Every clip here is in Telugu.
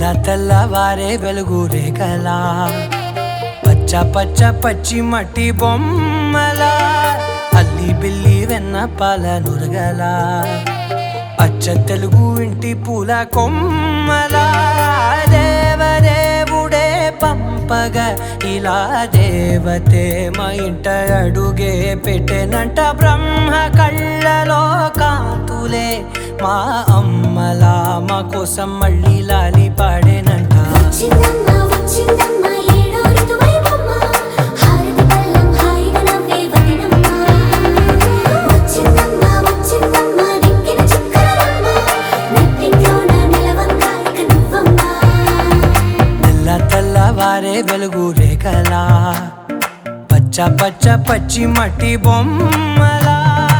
తెల్లవారే వెలుగు రేఖలా పచ్చ పచ్చ పచ్చి మట్టి బొమ్మలా అల్లి బిల్లి వెన్న పాల నురగలా అచ్చ తెలుగు ఇంటి పూల కొమ్మలా దేవదేవుడే పంపగా ఇలా దేవతే మా ఇంట అడుగే పెట్టెనంట బ్రహ్మ కళ్ళలో కాంతులే మా అమ్మలా మా కోసం మళ్ళీ లాలి పాడేనంట. తెల్లవారే వెలుగు రేఖలా పచ్చ పచ్చ పచ్చి మట్టి బొమ్మలా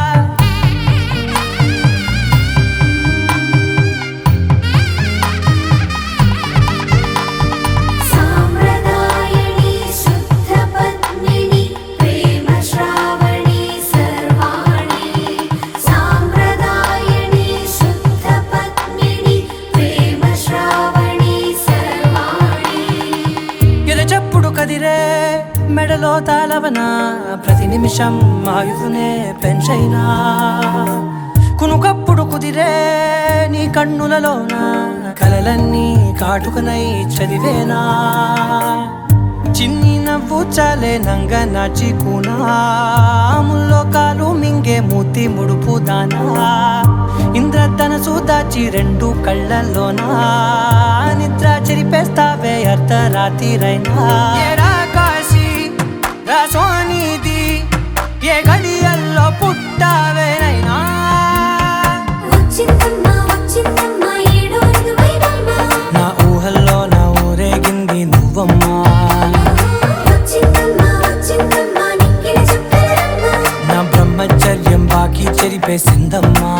కదిరే మెడలో తాళవన ప్రతి నిమిషం ఆయుధునే పెంచైనా కునుకప్పుడు కుదిరే నీ కన్నులలోన కలలన్నీ కాటుకనై చదివేనా చిన్ని నవ్వు చాలే నంగ నాచి కూనాముల్లో కాలు మింగే మూతి ముడుపు దానా ఇంద్రధనసు దాచి రెండు కళ్ళల్లోనా నిద్ర చెరిపేస్తావే అర్ధరాత్రిరైనా కాశీ రాసోనిది ఏ గడియల్లో పుట్టావేనైనా నా ఊహల్లో నా ఊరేగింది నువ్వమ్మా నా బ్రహ్మచర్యం బాకీ చెరిపేసిందమ్మా.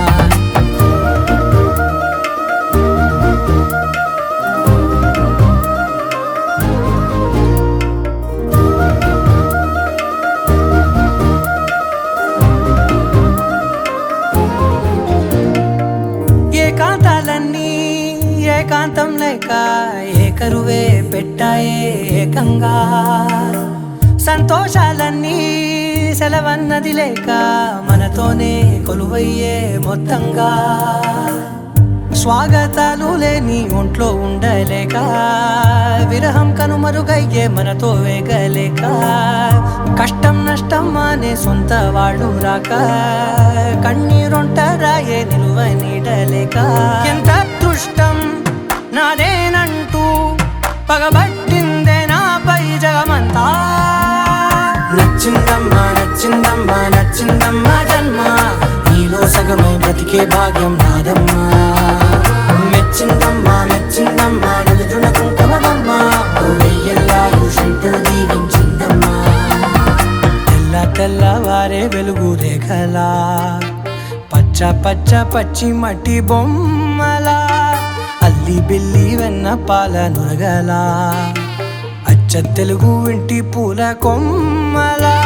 ఏకాంతాలన్నీ ఏకాంతం లేక ఏకరువే పెట్టాయే ఏకంగా సంతోషాలన్నీ సెలవన్నది లేక మనతోనే కొలువయ్యే మొత్తంగా స్వాగతాలు లేని ఒంట్లో ఉండలేక విరహం కనుమరుగయ్యే మనతో వేగలేక కష్టం నష్టం అనే సొంత వాళ్ళు రాక కన్నీరొంటరాయే నిలువ నీడలేక ఎంత అదృష్టం నాదేనంటూ పగబట్టిందే నాపై జగమంతా నచ్చిందమ్మా నచ్చిందమ్మా నచ్చిందమ్మా జన్మ నీలో సగమై బ్రతికే భాగ్యం నాదమ్మా మెచ్చిందమ్మా మెచ్చిందమ్మా నిలుచున కుంకుమమ్మా వెయ్యల్లాలు శంకరు దీవించిందమ్మా. తెల్లవారే వెలుగు రేఖలా పచ్చ పచ్చ పచ్చి మట్టి బొమ్మలా అల్లి బిల్లి వెన్న పాల నురగలా అచ్చ తెలుగు ఇంటి పూల కొమ్మలా